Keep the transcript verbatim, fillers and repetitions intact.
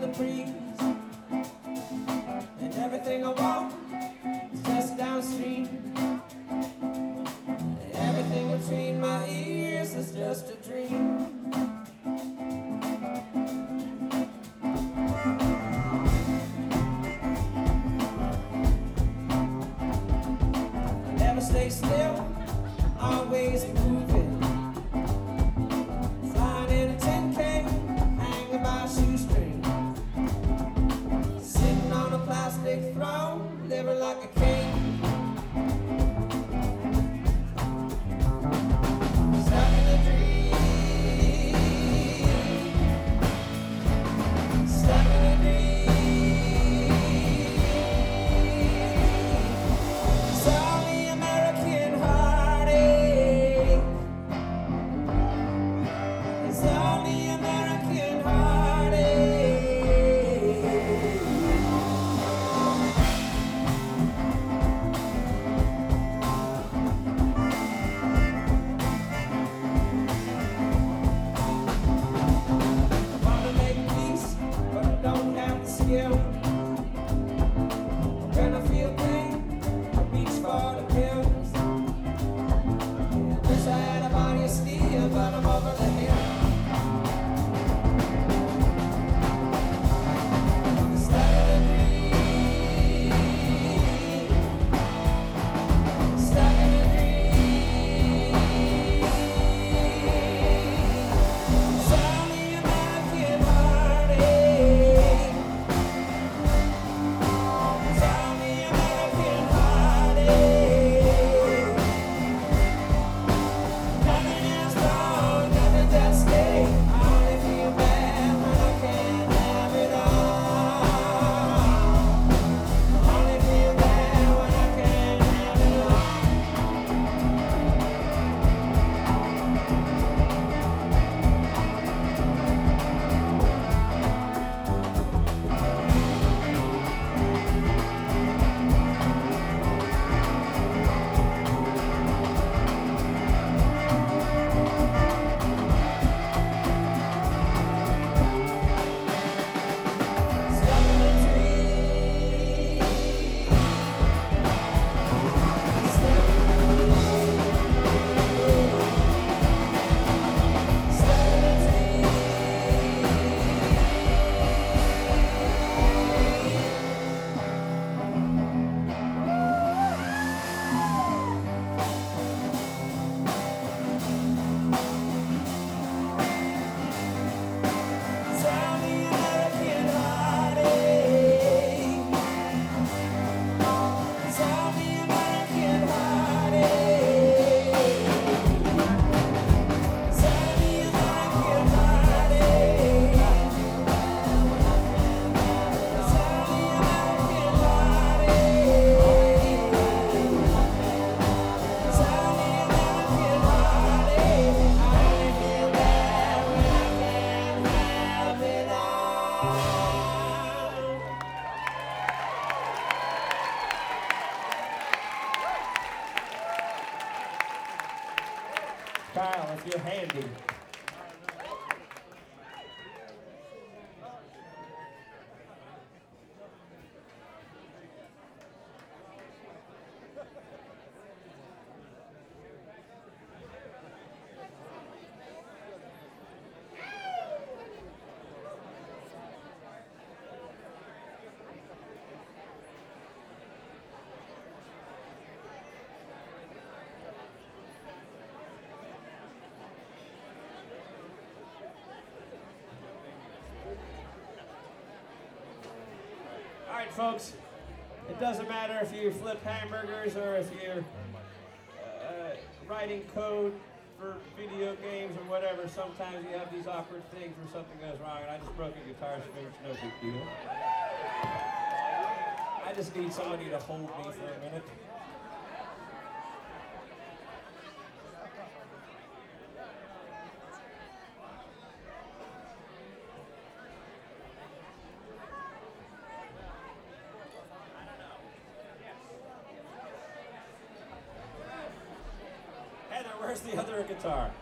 the breeze, and everything I want is just downstream. And everything between my ears is just a dream. I never stay still, always moving. Flying in a ten K, hanging by a shoestring. Sitting on a plastic throne, living like a king. Stuck in a dream. Stuck in a dream. It's all the American heartache. It's all the American heartache. I wanna make peace, but I don't have the skill. When I feel pain, I reach for the pills. I wish I had a body of steel, but I'm over the hill. Stuck in a dream. Stuck in a dream. It's all the American heartache. It's all the American heartache. Nothing is wrong, nothing's at stake. I only feel bad when I can't have it all. I only feel bad when I can't have it all. Stuck in a dream. Stuck in a dream. Stuck in a dream. It's all the American heartache. It's all the American heartache. It's all the American heartache. It's all the American heartache. It's all the American heartache. I only feel bad when I can't have it all. Kyle, if you're handy. All right, folks. It doesn't matter if you flip hamburgers or if you're uh, writing code for video games or whatever. Sometimes you have these awkward things where something goes wrong, and I just broke a guitar string. It's no big deal. I just need somebody to hold me for a minute. Heather, where's the other guitar?